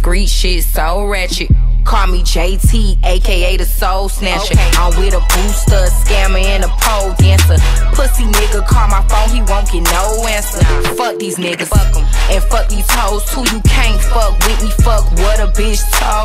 discreet shit, so ratchet. Call me JT, aka the Soul Snatcher. I'm with a booster, scammer, and a pole dancer. Pussy nigga call my phone, he won't get no answer. Fuck these niggas, and fuck these hoes too. You can't fuck with me, fuck what a bitch told.